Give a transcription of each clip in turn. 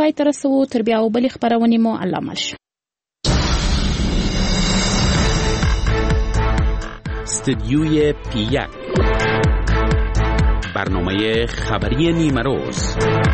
پای ته رسو. تر بیا او بلې خبرونې مو الله مل شه. استدیوی پی1 برنامه خبری نیمه روز.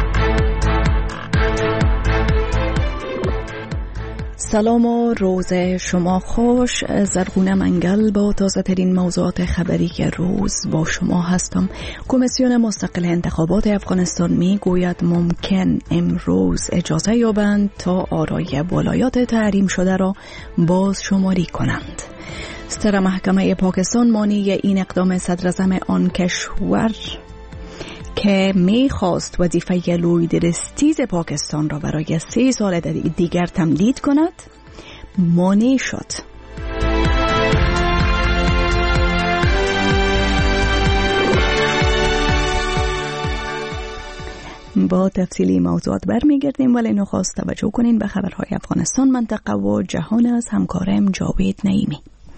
سلام و روز شما خوش. زرغونه منگل با تازه ترین موضوعات خبری روز با شما هستم. کمیسیون مستقل انتخابات افغانستان می گوید ممکن امروز اجازه یابند تا آرای ولایات تحریم شده را باز شماری کنند. ستره محکمه پاکستان مانی این اقدام صدراعظم آن کشور که می‌خواست وظیفه لویدرستیز پاکستان را برای 3 سال دیگر تمدید کند مانع شد. با تفصیلی موضوعات برمیگردیم، ولی نخست توجه کنین به خبرهای افغانستان، منطقه و جهان از همکارم جاوید نعیمی.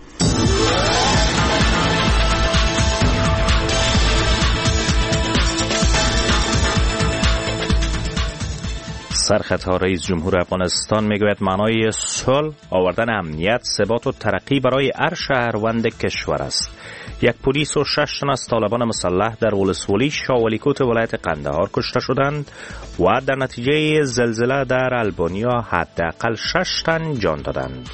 سرخط رئیس جمهور افغانستان میگوید معنای صلح آوردن امنیت، ثبات و ترقی برای هر شهروند کشور است. یک پلیس و 6 تن از طالبان مسلح در ولسوالی شاولیکوت ولایت قندهار کشته شدند و در نتیجه زلزله در البانیا حداقل 6 تن جان دادند.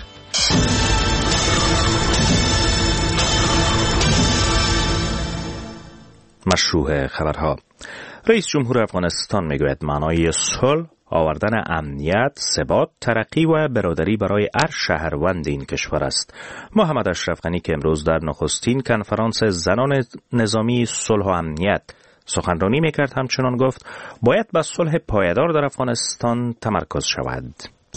مشروع خبرها. رئیس جمهور افغانستان میگوید معنای صلح آوردن امنیت، ثبات، ترقی و برادری برای هر شهروند این کشور است. محمد اشرف غنی که امروز در نخستین کنفرانس زنان نظامی صلح و امنیت سخنرانی میکرد همچنان گفت باید به صلح پایدار در افغانستان تمرکز شود.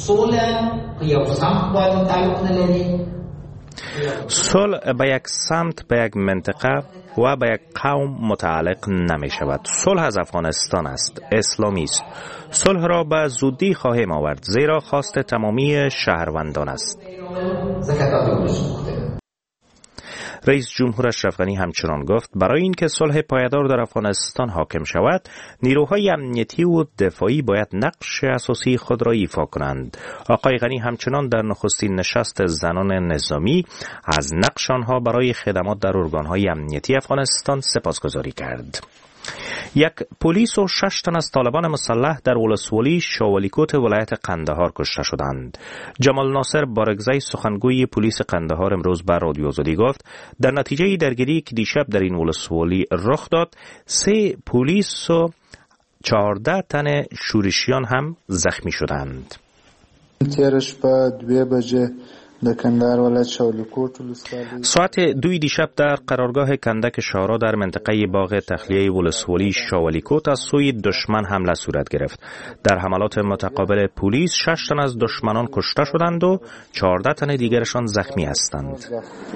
صلح به یک سمت، به یک منطقه و به یک قوم متعلق نمی شود. صلح از افغانستان است، اسلامی است. صلح را به زودی خواهیم آورد زیرا خواست تمامی شهروندان است. رئیس جمهور اشرف غنی همچنان گفت برای اینکه صلح پایدار در افغانستان حاکم شود، نیروهای امنیتی و دفاعی باید نقش اساسی خود را ایفا کنند. آقای غنی همچنان در نخستین نشست زنان نظامی از نقش آنها برای خدمات در ارگانهای امنیتی افغانستان سپاسگزاری کرد. یک پلیس و 6 تن از طالبان مسلح در ولسوالی شاولیکوت ولایت قندهار کشته شدند. جمال ناصر بارگزی سخنگوی پلیس قندهار امروز به رادیو آزادی گفت در نتیجه درگیری که دیشب در این ولسوالی رخ داد 3 پلیس و 14 تن شورشیان هم زخمی شدند. تیرش با 2 بجه ساعت 2 دیشب در قرارگاه کندک شارا در منطقه باغ تخلیه ولسوالی شاولیکوت از سوی دشمن حمله صورت گرفت. در حملات متقابل پلیس 6 تن از دشمنان کشته شدند و 14 تن دیگرشان زخمی هستند.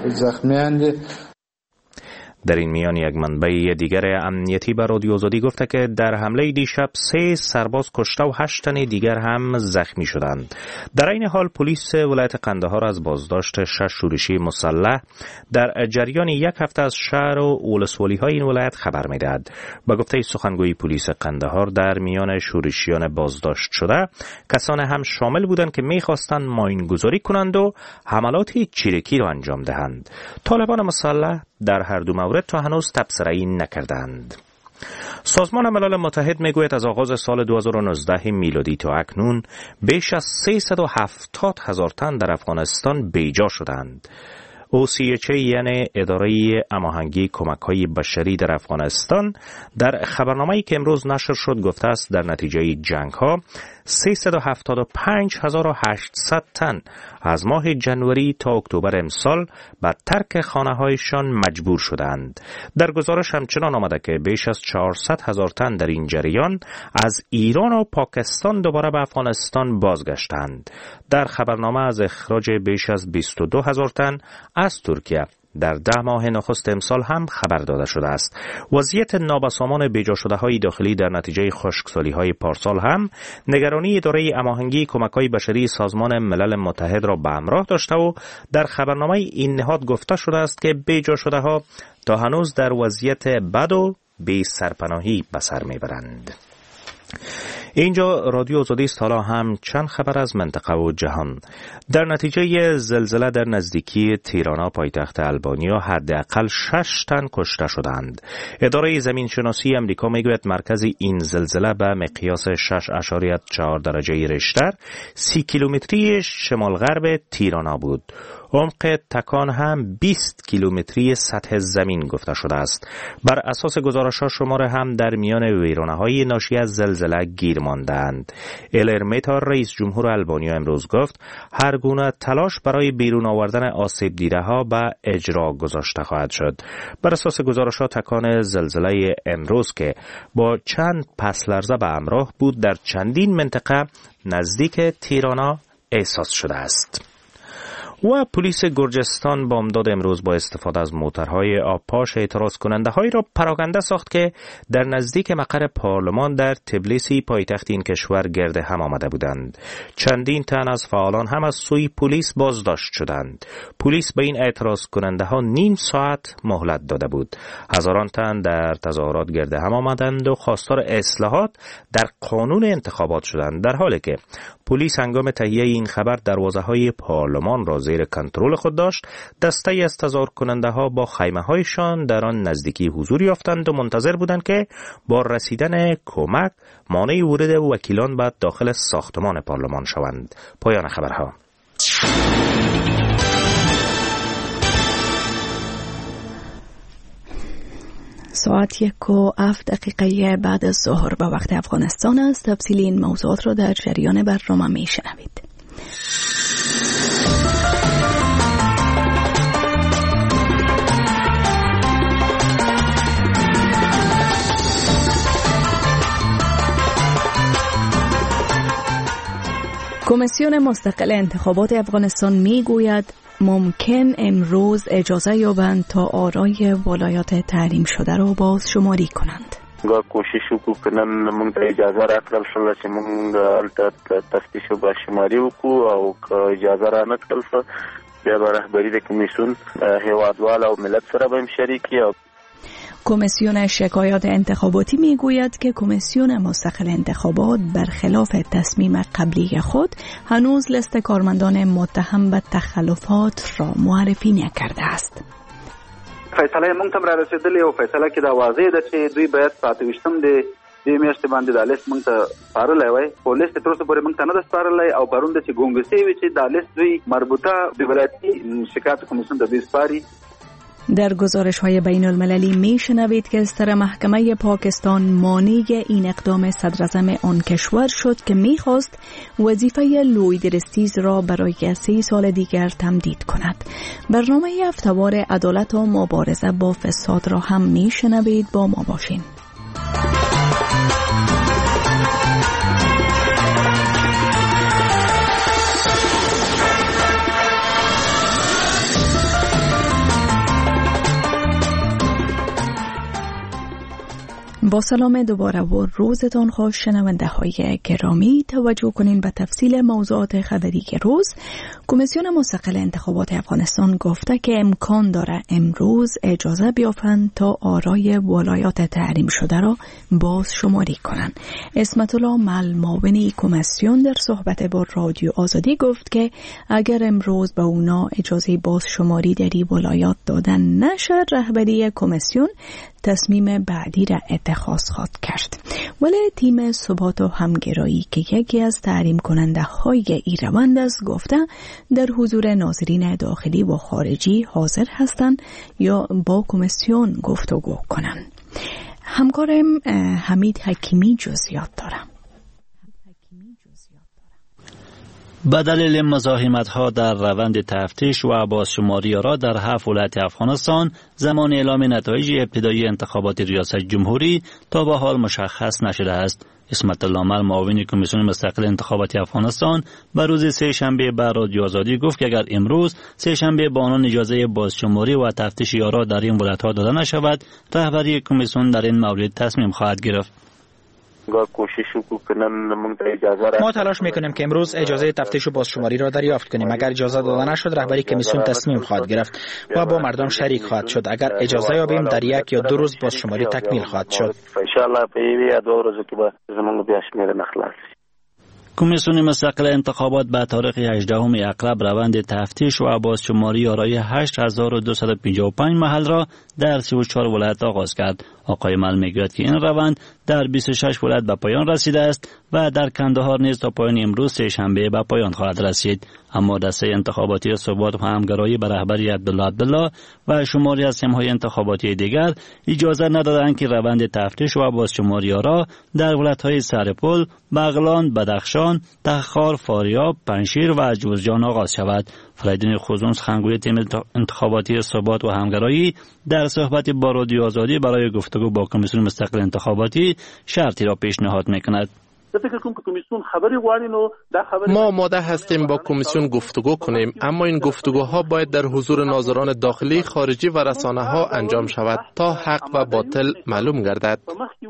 در این میان یک منبع دیگر امنیتی به رادیو آزادی گفته که در حمله دیشب 3 سرباز کشته و 8 تن دیگر هم زخمی شدند. در این حال پلیس ولایت قندهار از بازداشت 6 شورشی مسلح در جریان 1 هفته از شهر و ولسوالی های این ولایت خبر می‌دهد. با گفته سخنگوی پلیس قندهار در میان شورشیان بازداشت شده کسان هم شامل بودند که می‌خواستند ماینگذاری کنند و حملات چیرکی را انجام دهند. طالبان مسلح در هر دو مورد تا هنوز تبصره‌ای نکردند. سازمان ملل متحد میگوید از آغاز سال 2019 میلادی تا اکنون بیش از 370,000 تن در افغانستان بیجا شدند. OCHA یعنی اداره هماهنگی کمک‌های بشری در افغانستان در خبرنامه‌ای که امروز نشر شد گفته است در نتیجه جنگ‌ها 375,800 تن از ماه جنوری تا اکتبر امسال به ترک خانه‌هایشان مجبور شدند. در گزارش همچنان آمده که بیش از 400,000 تن در این جریان از ایران و پاکستان دوباره به افغانستان بازگشتند. در خبرنامه از اخراج بیش از 22,000 تن از ترکیه در 10 ماه نخست امسال هم خبر داده شده است. وضعیت نابسامان بیجا شده های داخلی در نتیجه خشکسالی های پارسال هم نگرانی اداره هماهنگی کمک‌های بشری سازمان ملل متحد را به همراه داشته و در خبرنامه این نهاد گفته شده است که بیجا شده ها تا هنوز در وضعیت بد و بی سرپناهی به سر میبرند. اینجا رادیو آزادی است. حالا هم چند خبر از منطقه و جهان. در نتیجه زلزله در نزدیکی تیرانا پایتخت آلبانیا حداقل 6 تن کشته شدند. اداره زمینشناسی امریکا میگوید مرکز این زلزله به مقیاس 6.4 درجه ریشتر 30 کیلومتری شمال غرب تیرانا بود. عمق تکان هم 20 کیلومتری سطح زمین گفته شده است. بر اساس گزارش‌ها شمار هم در میان ویرانه‌های ناشی از زلزله گیر ماندند. الرمیتا رئیس جمهور آلبانیا امروز گفت هر گونه تلاش برای بیرون آوردن آسیب دیده‌ها به اجرا گذاشته خواهد شد. بر اساس گزارش‌ها تکان زلزله امروز که با چند پس لرزه به همراه بود در چندین منطقه نزدیک تیرانا احساس شده است. و پلیس گرجستان بامداد امروز با استفاده از موترهای آبپاش اعتراض کننده هایی را پراکنده ساخت که در نزدیک مقر پارلمان در تبلیسی پایتخت این کشور گرد هم آمده بودند. چندین تن از فعالان هم از سوی پلیس بازداشت شدند. پلیس به این اعتراض کننده ها نیم ساعت مهلت داده بود. هزاران تن در تظاهرات گرد هم آمدند و خواستار اصلاحات در قانون انتخابات شدند، در حالی که پلیس هنگام تهیه این خبر دروازه‌های پارلمان را زیر کنترل خود داشت. دسته‌ای از تظاهر کننده ها با خیمه هایشان در آن نزدیکی حضور یافتند و منتظر بودند که با رسیدن کمک مانع ورود وکیلان به داخل ساختمان پارلمان شوند. پایان خبرها. ساعت 1:07 بعد از ظهر به وقت افغانستان است. تفصیل این موضوعات را در جریان برنامه میشنوید. کمیسیون مستقل انتخابات افغانستان میگوید ممکن امروز اجازه یابند تا آرای ولایات تحریم شده را باز شماری کنند. کوشش وکړو که نن موږ ته اجازه راکړل شوه چې موږ هلته تفتیش او باشماري وکړو او که اجازه را نه کړل شوه بیا به رهبري د کمیسیون هیوادوال او ملت سره به هم شریکي. کمیسیون شکایات انتخاباتی میگوید که کمیسیون مستقل انتخابات برخلاف تصمیم قبلی خود هنوز لیست کارمندان متهم به تخلفات را معرفی نکرده است. فیصله موږ ته را رسیدلې او فیصله کې دا واضح ده چې دوی باید 28 د دې میاشتې باندې د لیست موږ ته سپارلی وای، خو لیست تر اوسه پورې موږ ته نه ده سپارلی او پرون د چې ګونګسې وي چې دا لیست دوی مربوطه د ولایتي شکایت کمیسیون ته دوی سپاري. در گزارش‌های بین المللی می‌شنوید که ستر محکمه پاکستان مانع این اقدام صدراعظم آن کشور شد که می‌خواست وظیفه لوید رستیز را برای 3 سال دیگر تمدید کند. برنامه هفته‌وار عدالت و مبارزه با فساد را هم می‌شنوید. با ما باشین. با سلام دوباره و روزتان خوش شنونده های گرامی. توجه کنین به تفصیل موضوعات خبری که روز. کمیسیون مستقل انتخابات افغانستان گفته که امکان داره امروز اجازه بیافند تا آرای ولایات تحریم شده را باز شماری کنند. اسمت الله مل معاون کمیسیون در صحبت با رادیو آزادی گفت که اگر امروز به اونا اجازه باز شماری در این ولایات دادن نشه، رهبری کمیسیون تصمیم بعدی را اتخاذ خواهد کرد. ولی تیم ثبات و همگرایی که یکی از تحریم کننده های این روند است گفته در حضور ناظرین داخلی و خارجی حاضر هستند یا با کمیسیون گفتگو کنند. همکارم حمید حکیمی جزئیات دارم. به دلیل مزاحمت‌ها در روند تفتیش و بازشماری را در 7 ولایت افغانستان زمان اعلام نتایج ابتدایی انتخابات ریاست جمهوری تا به حال مشخص نشده است. اسمت الله مل معاون کمیسیون مستقل انتخابات افغانستان به روز سه شنبه به رادیو آزادی گفت که اگر امروز سه شنبه به آنان اجازه بازشماری و تفتیش یارا در این ولایت‌ها داده نشود، رهبری کمیسیون در این مورد تصمیم خواهد گرفت. کوشش وکړو که نن موږ ته اجازه راکړي. ما تلاش میکنیم که امروز اجازه تفتیش و بازشماری را دریافت کنیم. اگر اجازه داده نشد رهبری کمیسیون تصمیم خواهد گرفت و با مردم شریک خواهد شد. اگر اجازه یابیم در 1 یا 2 روز بازشماری تکمیل خواهد شد. ان شاء الله په 1 یا 2 ورځو کې به زموږ بیا شمیرنه خلاص شي. کمیسیون مستقل انتخابات به تاریخ 18 اکرب روند تفتیش و بازشماری آرای 8255 محل را در 34 ولایت آغاز کرد. آقای مل میگوید که این روند در 26 ولایت به پایان رسیده است و در کندهار نیز تا پایان امروز سه‌شنبه به پایان خواهد رسید. اما دسته انتخاباتی ثبات و همگرایی به رهبری عبدالله و شماری از تیم‌های انتخاباتی دیگر اجازه ندادند که روند تفتیش و بازشماری را در ولایت‌های سرپل، بغلان، بدخشان، تخار، فاریاب، پنشیر و جوزجان آغاز شود. فریدین خوزون سخنگوی تیم انتخاباتی ثبات و همگرایی در صحبت با رادیو آزادی برای گفتگو با کمیسیون مستقل انتخاباتی شرطی را پیشنهاد می‌کند. ما آماده هستیم با کمیسیون گفتگو کنیم، اما این گفتگوها باید در حضور ناظران داخلی، خارجی و رسانه ها انجام شود تا حق و باطل معلوم گردد.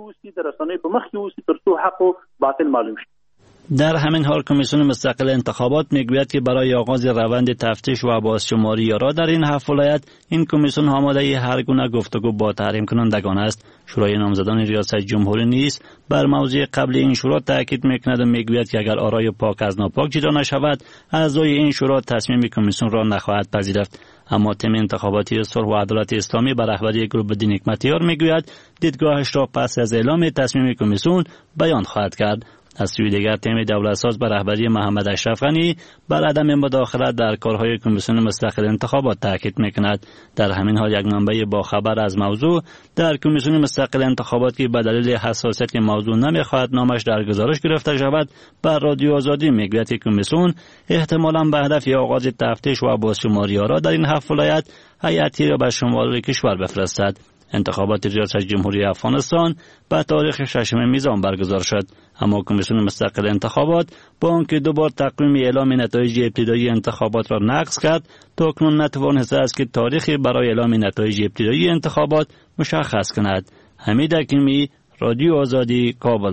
در همین حال کمیسیون مستقل انتخابات میگوید که برای آغاز روند تفتیش و بازشماری را در این 7 ولایت این کمیسیون آماده هر گونه گفتگو با تحریم کنندگان است. شورای نامزدان ریاست جمهوری نیز بر موضوع قبل این شورا تاکید میکند و میگوید که اگر آرای پاک از ناپاک جدا نشود اعضای این شورا تصمیم کمیسیون را نخواهد پذیرفت. اما تیم انتخاباتی صلح و عدالت اسلامی به رهبری گروه‌الدین حکمتیار میگوید دیدگاهش را پس از اعلام تصمیم کمیسیون بیان خواهد کرد. از سوی دیگر تیم دولتساز به رهبری محمد اشرف غنی بر عدم مداخلت در کارهای کمیسیون مستقل انتخابات تاکید میکند. در همین حال یک منبع با خبر از موضوع در کمیسیون مستقل انتخابات که به دلیل حساسیت موضوع نمیخواهد نامش در گزارش گرفته شود بر رادیو آزادی میگوید که کمیسیون احتمالاً به هدف آغاز تفتیش و بازشماری را در این 7 ولایت هیئتی را به شمال کشور بفرستد. انتخابات ریاست جمهوری افغانستان به تاریخ 6 میزان برگزار شد، اما کمیسیون مستقل انتخابات با آنکه 2 بار تقویم اعلام نتایج ابتدایی انتخابات را نقض کرد تا اکنون نتوانسته است که تاریخی برای اعلام نتایج ابتدایی انتخابات مشخص کند. حمید حکیمی، رادیو آزادی، کابل.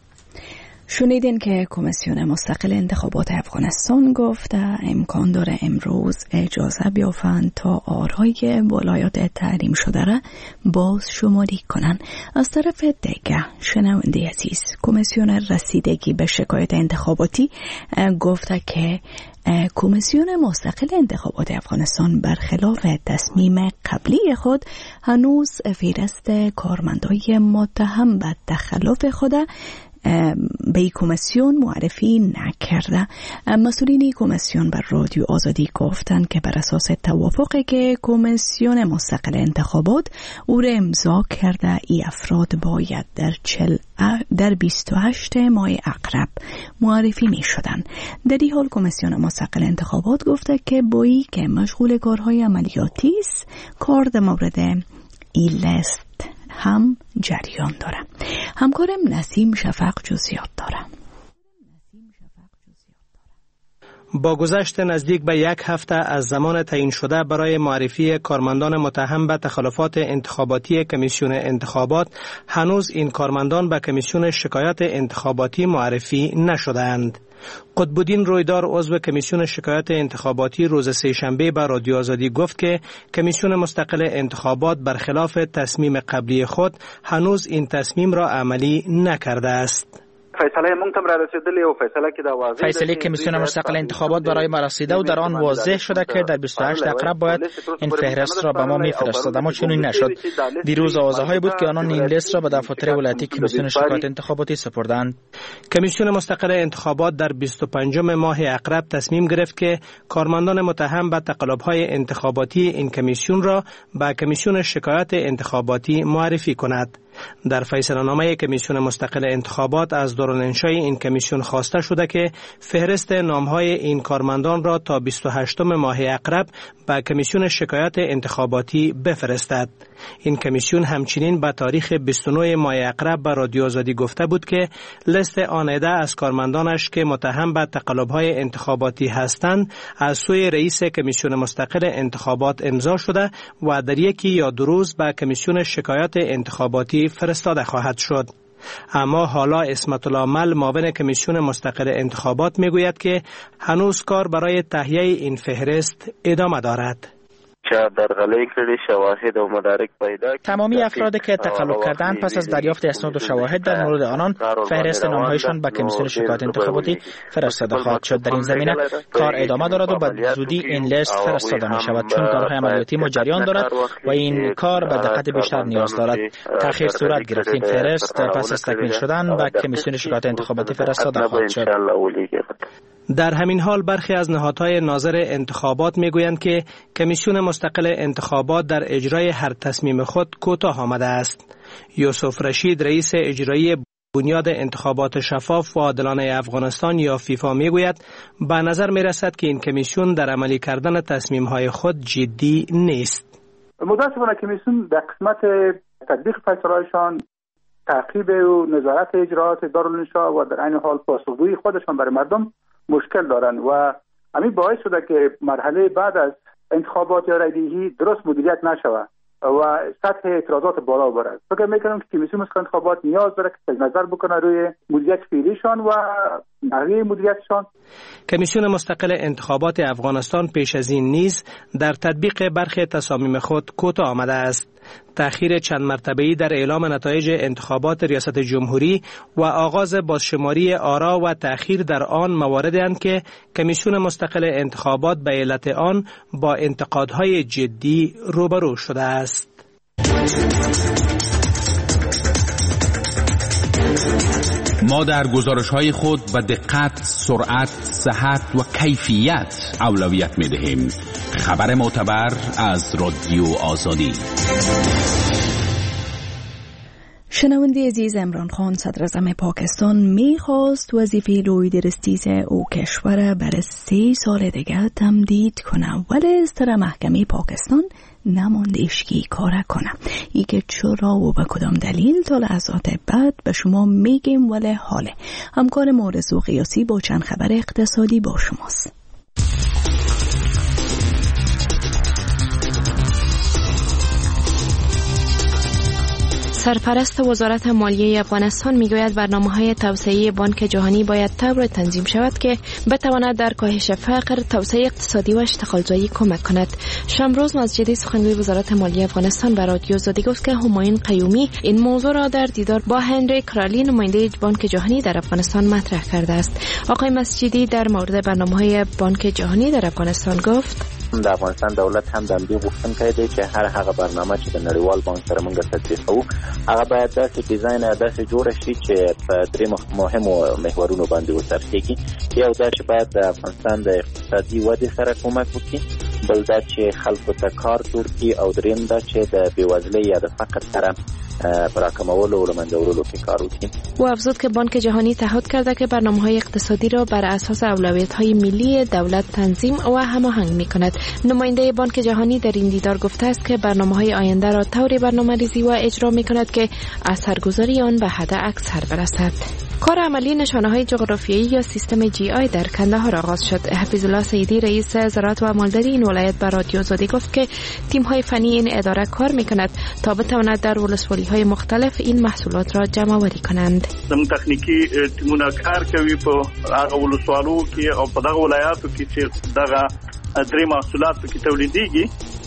شنیدین که کمیسیون مستقل انتخابات افغانستان گفته امکان داره امروز اجازه بیافند تا آرای ولایات تحریم شده را باز شماری کنن. از طرف دیگه شنونده عزیز، کمیسیون رسیدگی به شکایت انتخاباتی گفته که کمیسیون مستقل انتخابات افغانستان برخلاف تصمیم قبلی خود هنوز فهرست کارمندای متهم به تخلف خود به کمیسیون معرفی نکرده. مسئولین کمیسیون بر رادیو آزادی گفتند که بر اساس توافقی که کمیسیون مستقل انتخابات او را امضا کرده ای افراد باید در 28 ماه اقرب معرفی می شدن. در این حال کمیسیون مستقل انتخابات گفته که بایی که مشغول کارهای عملیاتی است کار در مورد این لیست هم جریان داره. همکارم نسیم شفق جزئیات داره. با گذشت نزدیک به 1 هفته از زمان تعیین شده برای معرفی کارمندان متهم به تخلفات انتخاباتی کمیسیون انتخابات، هنوز این کارمندان به کمیسیون شکایت انتخاباتی معرفی نشده‌اند. قطب‌الدین رویدار عضو کمیسیون شکایت انتخاباتی روز سه‌شنبه به رادیو آزادی گفت که کمیسیون مستقل انتخابات برخلاف تصمیم قبلی خود هنوز این تصمیم را عملی نکرده است. فیصله کمیسیون مستقل انتخابات برای ما رسیده و در آن واضح شده که در 28 اقرب باید این فهرست را به ما میفرستاد، اما چنین نشد. دیروز آوازه‌هایی بود که آنان این لیست را به دفاتر ولایتی کمیسیون شکایت انتخاباتی سپردند. کمیسیون مستقل انتخابات در 25 ماه اقرب تصمیم گرفت که کارمندان متهم به تقلب‌های انتخاباتی این کمیسیون را به کمیسیون شکایت انتخاباتی معرفی کند. در فیصله‌نامه کمیسیون مستقل انتخابات از دوران‌انشای این کمیسیون خواسته شده که فهرست نام‌های این کارمندان را تا 28 ماه اقرب به کمیسیون شکایت انتخاباتی بفرستد. این کمیسیون همچنین به تاریخ 29 ماه اقرب به رادیو آزادی گفته بود که لیست آنیده از کارمندانش که متهم به تقلب‌های انتخاباتی هستند از سوی رئیس کمیسیون مستقل انتخابات امضا شده و در 1 یا 2 روز به کمیسیون شکایت انتخاباتی فرستاده خواهد شد. اما حالا اسمت الله مل معاون کمیسیون مستقل انتخابات میگوید که هنوز کار برای تهیه این فهرست ادامه دارد. تمامی افرادی که تقلب کردند پس از دریافت اسناد و شواهد در مورد آنان فهرست نامهایشان به کمیسیون شکایت انتخاباتی فرستاده خواهد شد. در این زمینه کار ادامه دارد و به زودی این لیست فرستاده می شود، چون کارهای عملیاتی مجریان دارد و این کار به دقت بیشتر نیاز دارد. تأخیر صورت گرفت. این فهرست پس از تکمیل شدن به کمیسیون شکایت انتخاباتی فرستاده خواهد شد. در همین حال برخی از نهادهای ناظر انتخابات میگویند که کمیسیون مستقل انتخابات در اجرای هر تصمیم خود کوتاه آمده است. یوسف رشید رئیس اجرایی بنیاد انتخابات شفاف و عادلانه افغانستان یا فیفا میگوید به نظر میرسد که این کمیسیون در عملی کردن تصمیم‌های خود جدی نیست. متاسفانه کمیسیون در قسمت تطبیق فیصله‌هایشان تعقیب و نظارت اجرات دارالانشا و در عین حال پاسخگویی خودشان برای مردم مشکل دارند و همین باعث شده که مرحله بعد از انتخابات یا رایدهی درست مدیریت نشود و سطح اعتراضات بالا برد. فکر میکنم که کمیسیون مستقل انتخابات نیاز داره که نظر بکنه روی مدیریت فعلیشان و نحوه مدیریتشان. کمیسیون مستقل انتخابات افغانستان پیش از این نیز در تطبیق برخی تصامیم خود کوتاه آمده است. تأخیر چند مرتبه‌ای در اعلام نتایج انتخابات ریاست جمهوری و آغاز بازشماری آرا و تأخیر در آن مواردی اند که کمیسیون مستقل انتخابات به علت آن با انتقادهای جدی روبرو شده است. ما در گزارش‌های خود به دقت، سرعت، صحت و کیفیت اولویت می‌دهیم. خبر معتبر از رادیو آزادی. شنونده عزیز، عمران خان صدر اعظم پاکستان میخواست وظیفه لوی درستیز او کشور برای 3 سال دیگه تمدید کنه، ولی از طرف محکمه پاکستان نماندش که کار کنه. ای که چرا و به کدام دلیل تا لحظات بعد به شما میگیم، ولی حاله همکار ما رضا قیاسی با چند خبر اقتصادی با شماست. سرپرست وزارت مالیه افغانستان میگوید برنامه‌های توسعه بانک جهانی باید طور تنظیم شود که بتواند در کاهش فقر، توسعه اقتصادی و اشتغالزایی کمک کند. شمروز مسجدی سخنگوی وزارت مالیه افغانستان به رادیو آزادی گفت که همایون قیومی این موضوع را در دیدار با هنری کرالی نماینده بانک جهانی در افغانستان مطرح کرده است. آقای مسجدی در مورد برنامه‌های بانک جهانی در افغانستان گفت: د افغانستان دولت هم د همدې غوښتونکی دی چې هر هغه برنامه چې د نړیوال بانک سره موږ تطبیقوو هغه باید داسې ډیزاین او داسې جوړه شي چې په درې مهمو محورونو باندې وڅرخېږي. یو دا چې باید د افغانستان د اقتصادي ودې سره کومک وکړي، بل دا چې خلکو ته کار جوړ کړي، او دریم دا چې د بېوزلۍ یا د فقر سره پراکمولو و منځورولو کې کار وکړي. او افزود که بانک جهانی تعهد کرده که برنامه‌های اقتصادی را بر اساس اولویت‌های ملی دولت تنظیم و هماهنگ می‌کند. نماینده بانک جهانی در این دیدار گفته است که برنامه‌های آینده را طوری برنامه‌ریزی و اجرا می‌کند که اثرگذاری آن به حد اکثر برسد. کار عملی نشانه‌های جغرافیایی یا سیستم جی آی در کندهار آغاز شد. حفیظ الله سیدی رئیس زراعت و مالداری این ولایت به رادیو آزادی گفت که تیم‌های فنی این اداره کار می‌کند تا بتواند در ولسوالی‌های مختلف این محصولات را جمع‌آوری کنند. زموږ تخنیکی تیمونه کار کوي په هغه ولسوالو کې او په دغه ولایاتو کې چې دغه درې محصولات پکې تولیدېږي،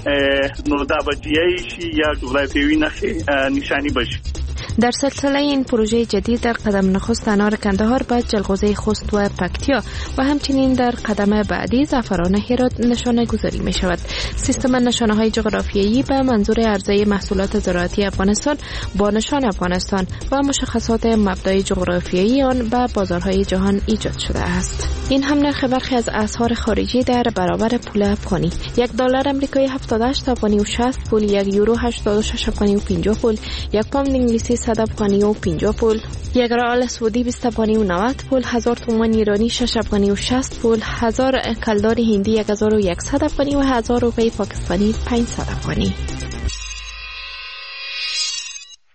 نو دا به جی آی شي یا جغرافیوي نشانی بشي. در سلسله این پروژه جدید در قدم نخست انار کندهار به جلغوزه خوست و پکتیا و همچنین در قدم بعدی زعفران هرات نشانه گذاری می شود. سیستم نشانه های جغرافیایی به منظور عرضه محصولات زراعتی افغانستان با نشان افغانستان و مشخصات مبدأ جغرافیایی آن به بازارهای جهان ایجاد شده است. این هم نرخ برخی از اسعار خارجی در برابر پول افغانی: $1 آمریکایی 78 افغانی و 60 پول، €1 86 افغانی و 50 پول، یک پوند انگلیسی 100 افغانی و 50 پول، یک ریال سعودی 20 افغانی و 90 پول، 1000 تومان ایرانی 6 افغانی و 60 پول، 1000 کلدار هندی 1100 افغانی و 1000 روپیه پاکستانی 500 افغانی.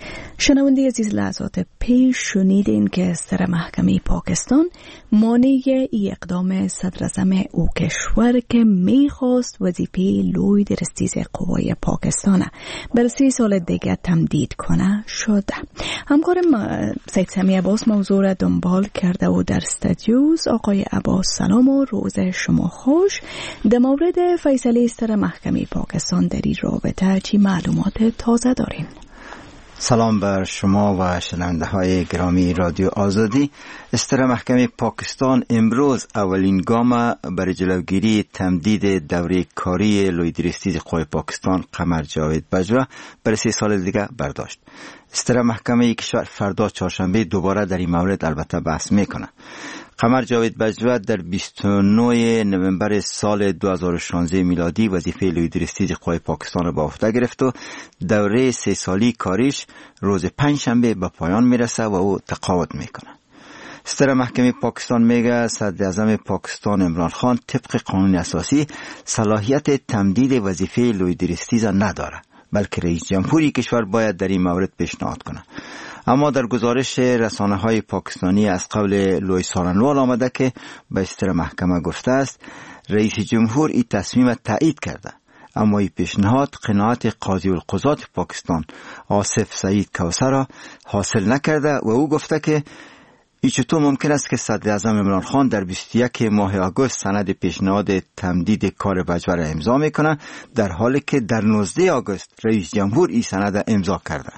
شنونده عزیز، لحظات پیش شنیدین که سر محکمه پاکستان مانع ای اقدام صدراعظم او کشور که میخواست وظیفه لوی درستیز قوای پاکستان بر 3 سال دیگه تمدید کنه شده. همکارم سید سمی عباس موضوع را دنبال کرده و در استودیوز. آقای عباس سلام و روز شما خوش. در مورد فیصله سر محکمه پاکستان در این رابطه چی معلومات تازه دارین؟ سلام بر شما و شنونده های گرامی رادیو آزادی. استر محکمه پاکستان امروز اولین گام برای جلوگیری تمدید دوره کاری لوی درستیز قوای پاکستان قمر جاوید بجوا برای 3 سال دیگه برداشت. استر محکمه کشور فردا چهارشنبه دوباره در این مورد البته بحث میکنه. قمر جاوید بجوا در 29 نوامبر سال 2016 میلادی وظیفه لوی درستیز قوای پاکستان را به عهده گرفت و دوره 3 سالی کاریش روز پنجشنبه به پایان میرسه و او تقاعد میکنه. ستر محکمه پاکستان میگه صدر اعظم پاکستان عمران خان طبق قانون اساسی صلاحیت تمدید وظیفه لوی درستیز نداره، بلکه رئیس جمهوری کشور باید در این مورد پیشنهاد کنه. اما در گزارش رسانه‌های پاکستانی از قول لوی سارنوال آمده که به استر محکمه گفته است رئیس جمهور این تصمیم تایید کرده، اما این پیشنهاد قناعت قاضی القضات پاکستان آصف سعید کوثر را حاصل نکرده و او گفته که این چطور ممکن است که صدر اعظم عمران خان در 21 ماه آگوست سند پیشنهاد تمدید کار بجوا را امضا میکنه در حالی که در 19 آگوست رئیس جمهور این سند امضا کرده.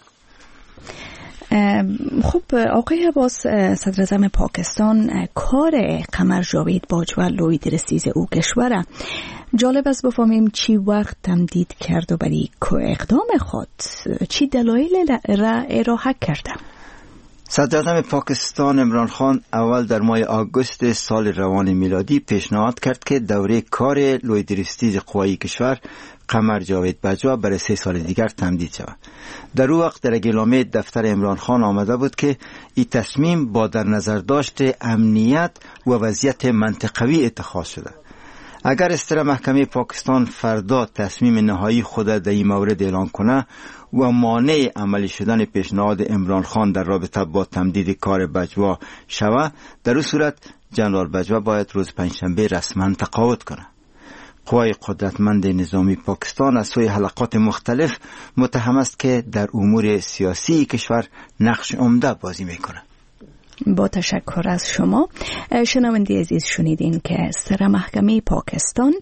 خب آقای عباس، صدر اعظم پاکستان کار قمر جاوید بجوا لوی درستیز او کشور جالب است بفهمیم چی وقت تمدید کرد و برای اقدام خود چی دلایل را ارائه کرده. صدر اعظم پاکستان عمران خان اول در ماه آگوست سال روان میلادی پیشنهاد کرد که دوره کار لوی درستیز قوای کشور قمر جاوید بجوا برای 3 سال دیگر تمدید شود. در او وقت در اعلامیه دفتر عمران خان آمده بود که این تصمیم با در نظر داشت امنیت و وضعیت منطقوی اتخاذ شده. اگر استر محکمه پاکستان فردا تصمیم نهایی خود در این مورد اعلان کنه و مانع عملی شدن پیشنهاد عمران خان در رابطه با تمدید کار بجوا شود، در این صورت جنرال بجوا باید روز پنجشنبه رسما تقاعد کنه. قوای قدرتمند نظامی پاکستان از سوی حلقات مختلف متهم است که در امور سیاسی کشور نقش عمده بازی میکنه. با تشکر از شما. شنونده عزیز، شنیدین که سر محکمه پاکستان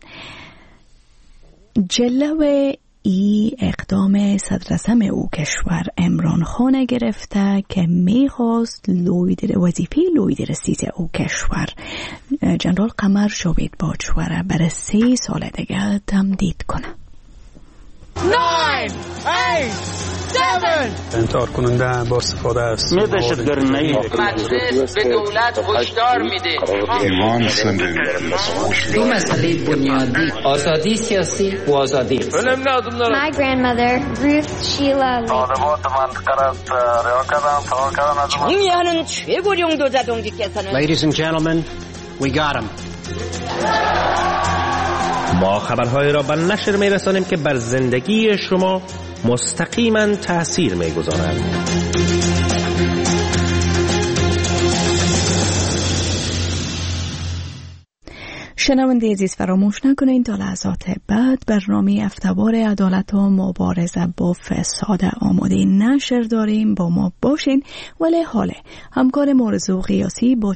جلوه ای اقدام صدر اعظم او کشور عمران خان گرفته که میخواست وظیفه لوی درستیز او کشور جنرال قمر جاوید بجوا را برای 3 سال دیگر تمدید کنه. 9 8 7 انکار کننده با استفاده است دهشتگردی مجلس به دولت هشدار میده دو مسئله بنیادی آزادی سیاسی و آزادی. My grandmother Ruth Sheila 정의하는 최고령도 자동직계사는 Ladies and gentlemen, we got him. ما خبرهای را به نشر می‌رسانیم که بر زندگی شما مستقیما تأثیر می‌گذارند. شنونده عزیز، فراموش نکنید تا لحظات بعد برنامه هفته‌وار عدالت و مبارزه با فساد آماده نشر داریم. با ما باشین. ولی حالا همکار مرزو قیاسی با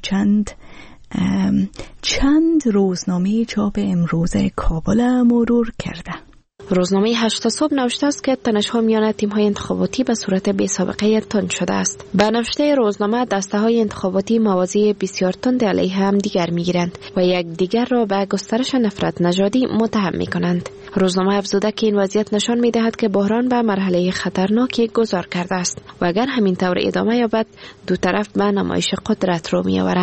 چند روزنامه چاپ امروز کابل مرور کرده. روزنامه 8 صبح نوشته است که تنش‌ها میان تیم‌های انتخاباتی به صورت بی‌سابقه تند شده است. به نوشته روزنامه دسته‌های انتخاباتی مواضع بسیار تند علیه هم دیگر می‌گیرند و یکدیگر را به گسترش نفرت نژادی متهم می‌کنند. روزنامه افزوده که این وضعیت نشان می‌دهد که بحران به مرحله خطرناکی گذار کرده است و اگر همین طور ادامه یابد دو طرف به نمایش قدرت رو می‌آورند.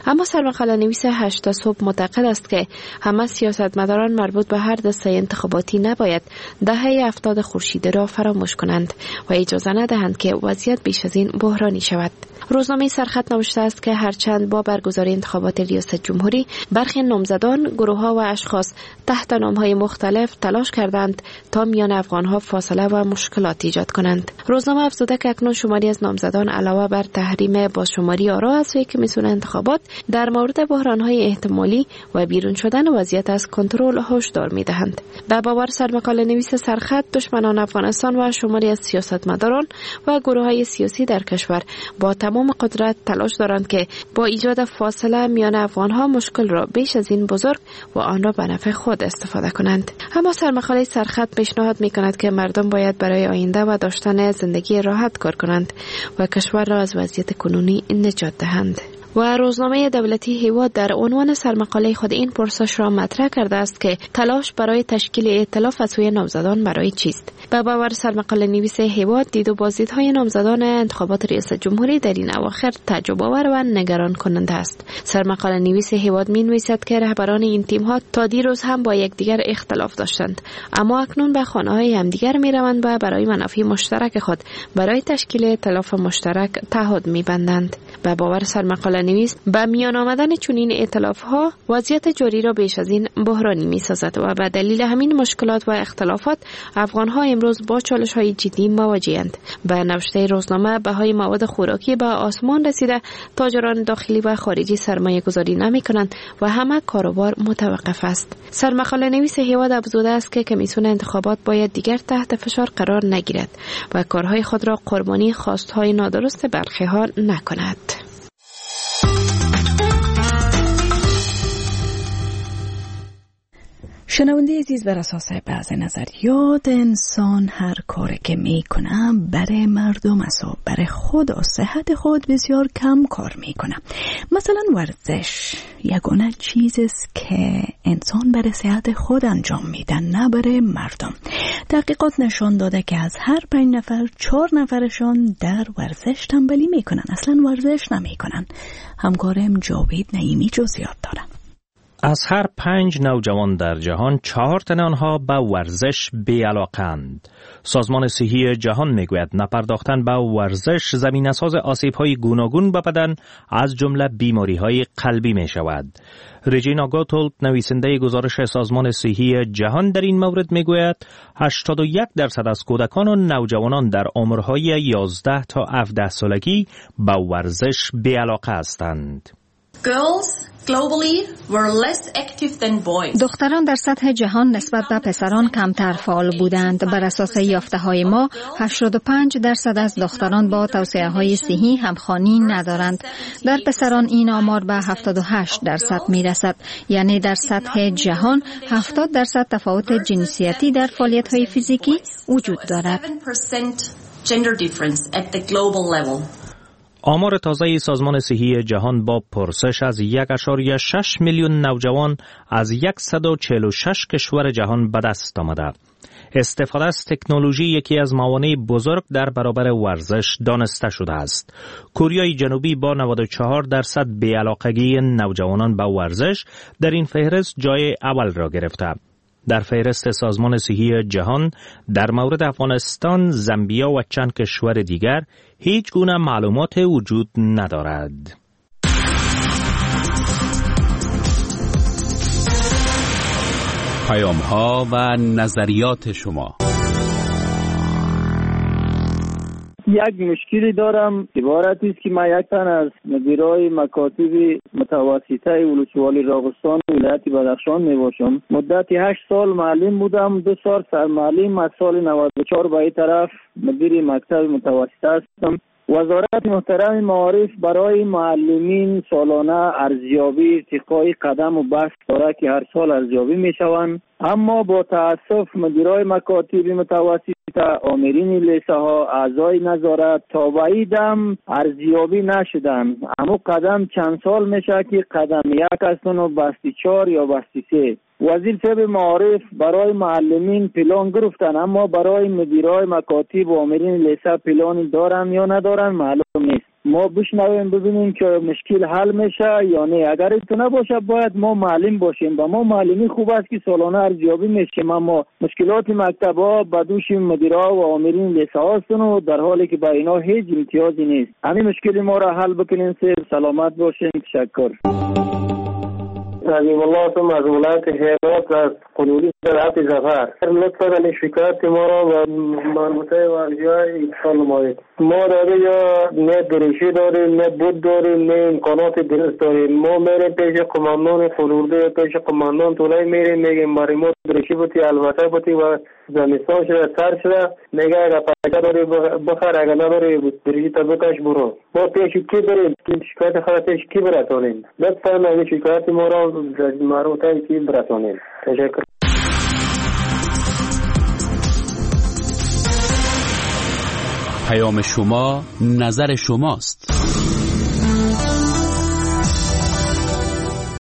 اما سرمقاله نویس 8 صبح معتقد است که همه سیاستمداران مربوط به هر دسته انتخاباتی نباید دهه 70 خورشیدی را فراموش کنند و اجازه ندهند که وضعیت بیش از این بحرانی شود. روزنامه سرخط نوشته است که هرچند با برگزاری انتخابات ریاست جمهوری برخی نامزدان، گروه‌ها و اشخاص تحت نام‌های مختلف تلاش کردند تا میان افغان‌ها فاصله و مشکلات ایجاد کنند. روزنامه افزوده که اکنون شماری از نامزدان علاوه بر تحریم بازشماری آرا از سوی کمیسیون انتخابات در مورد بحران‌های احتمالی و بیرون شدن وضعیت از کنترل هشدار می‌دهند. به باور سرمقاله نویس سرخط، دشمنان افغانستان و شماری از سیاستمداران و گروه‌های سیاسی در کشور با تمام قدرت تلاش دارند که با ایجاد فاصله میان افغان‌ها مشکل را بیش از این بزرگ و آن را به نفع خود استفاده کنند. اما سرمقاله سرخط پیشنهاد می‌کند که مردم باید برای آینده و داشتن زندگی راحت کار کنند و کشور را از وضعیت کنونی نجات دهند. و روزنامه دولتی هیواد در عنوان سرمقاله خود این پرسش را مطرح کرده است که تلاش برای تشکیل ائتلاف از سوی نامزدان برای چیست؟ به باور سرمقاله نویس هیواد، دید و بازدیدهای نامزدان انتخابات ریاست جمهوری در این اواخر تعجب آور و نگران کننده است. سرمقاله نویس هیواد می‌نویسد که رهبران این تیم‌ها تا دیروز هم با یکدیگر اختلاف داشتند، اما اکنون به خانه‌های همدیگر می‌روند و برای منافع مشترک خود برای تشکیل ائتلاف مشترک تعهد می‌بندند. به باور سرمقاله نویس، با میان آمدن چنین ائتلاف‌ها وضعیت جاری را بیش از این بحرانی می‌سازد و به دلیل همین مشکلات و اختلافات افغان‌ها امروز با چالش‌های جدی مواجه‌اند. به نوشته روزنامه، بهای مواد خوراکی به آسمان رسیده، تاجران داخلی و خارجی سرمایه‌گذاری نمی‌کنند و همه کاروبار متوقف است. سرمقاله نویس هیواد افزوده است که کمیسیون انتخابات باید دیگر تحت فشار قرار نگیرد و کارهای خود را قربانی خواست‌های نادرست برخی‌ها نکند. شنونده عزیز، بر اساس بعض نظریات انسان هر کاری که میکنه برای مردم است و برای خود و صحت خود بسیار کم کار میکنه. مثلا ورزش یگانه چیزی است که انسان برای صحت خود انجام میده، نه برای مردم. تحقیقات نشان داده که از هر 5 نفر 4 نفرشان در ورزش تنبلی میکنن، اصلا ورزش نمیکنن. همکارم جاوید نعیمی جزئیات داره. از هر 5 نوجوان در جهان 4 تن آنها به ورزش بی‌علاقه‌اند. سازمان صحی جهان میگوید نپرداختن به ورزش زمینه‌ساز آسیب‌های گوناگون به بدن از جمله بیماری‌های قلبی می‌شود. رژینا گوتولد، نویسنده گزارش سازمان صحی جهان، در این مورد میگوید 81% از کودکان و نوجوانان در عمرهای 11 تا 17 سالگی به ورزش بی‌علاقه هستند. دختران در سطح جهان نسبت به پسران کمتر فعال بودند. بر اساس یافته‌های ما 85% از دختران با توصیه‌های صحی همخوانی ندارند. در پسران این آمار به 78% میرسد. یعنی در سطح جهان 70% تفاوت جنسیتی در فعالیت‌های فیزیکی وجود دارد. آمار تازه سازمان صحی جهان با پرسش از 1.6 میلیون نوجوان از 146 کشور جهان به دست آمده. استفاده از تکنولوژی یکی از موانع بزرگ در برابر ورزش دانسته شده است. کره جنوبی با 94% بی‌علاقگی نوجوانان به ورزش در این فهرست جای اول را گرفته. در فهرست سازمان صحی جهان در مورد افغانستان، زامبیا و چند کشور دیگر هیچ گونه معلومات وجود ندارد. پیام‌ها و نظریات شما. یک مشکلی دارم، عبارتی است که من یک تن از مدیرای مکاتب متوسطه ولسوالی راغستان ولایت بدخشان میباشم. مدت 8 سال معلم بودم، 2 سال سرمعلم. از سال 94 به این طرف مدیر مکتب متوسطه هستم. وزارت محترم معارف برای معلمین سالانه ارزیابی ارتقای قدم و بست داره که هر سال ارزیابی میشوند، اما با تاسف مدیرای مکاتب متوسطه، آمرین لیسه ها، اعضای نظارت تا بعیدم ارزیابی نشدن. اما قدم چند سال میشه که قدم 1 هستن و بستی 4 یا بستی 3. وزیر صاحب معارف برای معلمین پلان گرفتن، اما برای مدیرای مکاتب و آمرین لیسه پلانی دارن یا ندارن معلوم نیست. ما بشنویم ببینیم که مشکل حل میشه یا نه. اگر تو نباشه باید ما معلم باشیم و ما معلمی خوب است که سالانه ارزیابی میشیم، اما مشکلات مکتب‌ها به دوش مدیرا و آمرین لیسه هستن و در حالی که با اینا هیچ امتیازی نیست. همین مشکل ما را حل بکنین. سلامت باشین. تشکر. عظیم الله ثم از ولایت هرات از قنوری زراعت ظفر. لطفا شکایت ما را به مربوطه ورجای اتصال نمایید. ما داره یا نه دریشی داریم، نه بود داریم، نه امکانات درست داریم. ما میریم پیش قماندان فلورده، پیش قماندان طولای میریم، میگیم برای ما دریشی بودی، البته بودی و زمستان شده سر شده، میگه اگر پاکه داری بخر، اگر نداری دریشی تا بکش برو. ما پیش کی بریم؟ شکایت خود پیش کی برسانیم؟ لطفا این شکایت ما را مربوطه کی برسانیم. تشکر. پیام شما نظر شماست.